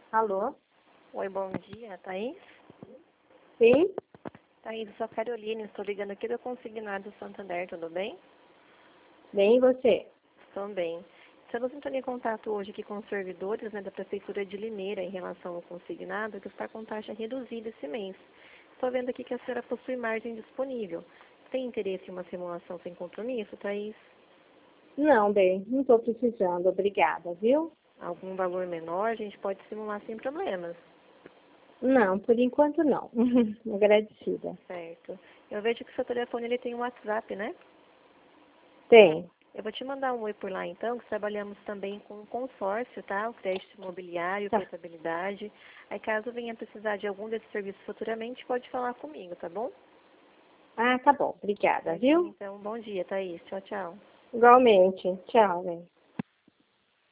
Alô? Oi, bom dia, Thaís? Sim? Thaís, eu sou a Caroline, estou ligando aqui do Consignado Santander, tudo bem? Bem, e você? Estou bem. Estamos entrando em contato hoje aqui com os servidores da Prefeitura de Limeira em relação ao consignado, que está com taxa reduzida esse mês. Estou vendo aqui que a senhora possui margem disponível. Tem interesse em uma simulação sem compromisso, Thaís? Não, bem, não estou precisando, obrigada, viu? Algum valor menor a gente pode simular sem problemas. Não, por enquanto não. Agradecida. Certo. Eu vejo que o seu telefone ele tem um WhatsApp, né? Tem. Eu vou te mandar um oi por lá então, que trabalhamos também com consórcio, tá? O crédito imobiliário, Tá. portabilidade. Aí caso venha precisar de algum desses serviços futuramente, pode falar comigo, tá bom? Ah, tá bom, obrigada, Certinho, viu? então, bom dia, Thaís. Tchau, tchau. Igualmente. Tchau, bem.